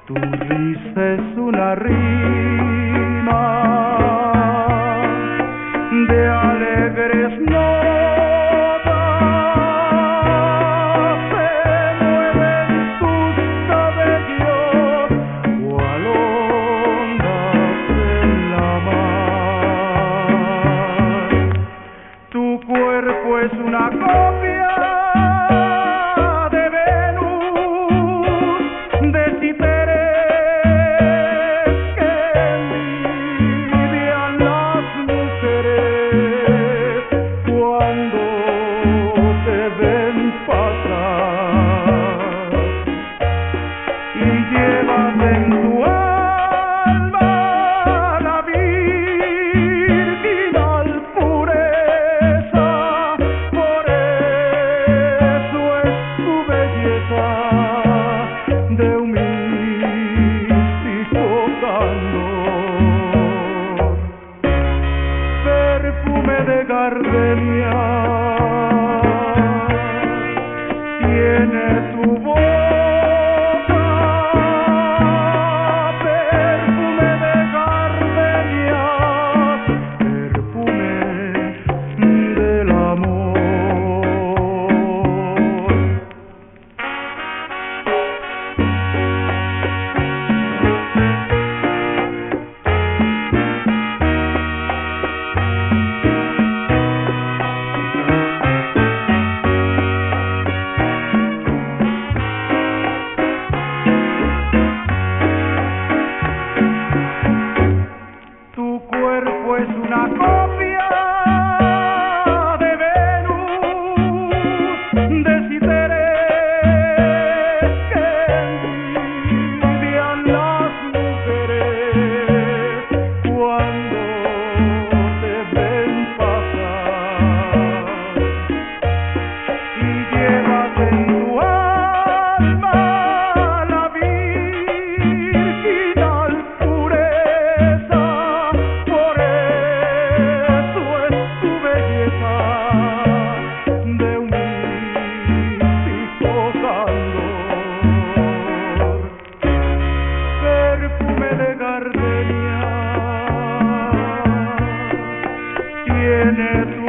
Tu risa es una rima de alegres notas, se mueven tus cabellos cual ondas en la mar. Tu cuerpo es una copia de Venus, de Ciperes que envidian las mujeres cuando te ven pasar, y llevas en tu alma la virginal pureza. Por eso es tu belleza de un místico candor, perfume de gardenia tiene tu boca, perfume de gardenia, perfume del amor. Tu cuerpo es una copia de Venus, de Ciperes que envidian las mujeres cuando te ven pasar, y llevas en tu alma la virginal pureza. Por eso es tu belleza de un místico candor, perfume de gardenia tiene tu